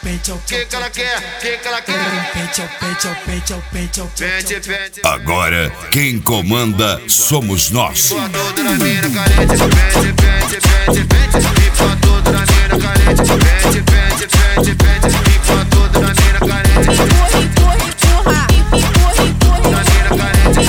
que ela quer? Que ela quer? Pente, pente. Agora quem comanda somos nós. Pô tudo na mina carente. Pente, pente, pente, pente. E pô tudo na mina carente. Pente, pente, pente, pente. E pô tudo na mina carente. Na mina carente.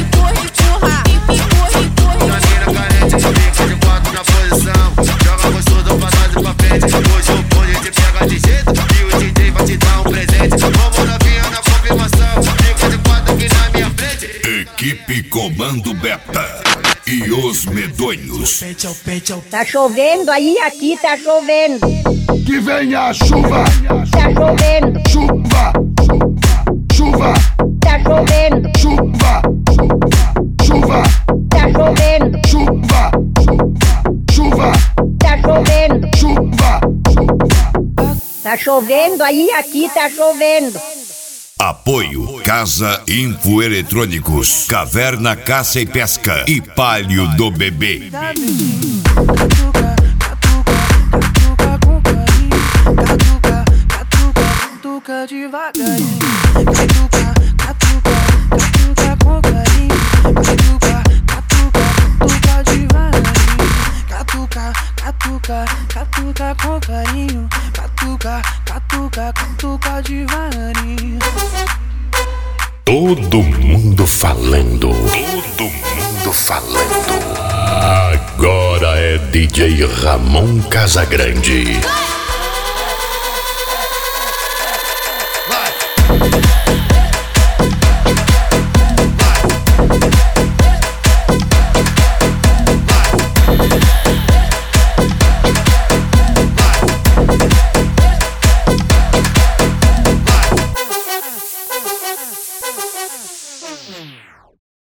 Na mina carente. Fica de quatro na posição. Joga gostoso pra nós e pra frente. Hoje o bonde te pega de jeito. E o DJ vai te dar um presente. Vamos novinha na confirmação. Fica de quatro aqui na minha frente. Equipe Comando Beta e os medonhos. Tá chovendo aí, aqui tá chovendo. Que venha a chuva, Tá chovendo, chuva, chuva, tá chovendo, chuva, chuva, tá chovendo, chuva, chuva, tá chovendo. chuva. Tá chovendo aí, aqui tá chovendo. Apoio Casa Infoeletrônicos, Caverna Caça e Pesca e Palio do Bebê. Catuca devagarinho, catuca com carinho, catuca devagarinho, catuca com carinho, catuca devagarinho. Todo mundo falando. Todo mundo falando. Agora é DJ Ramon Casagrande.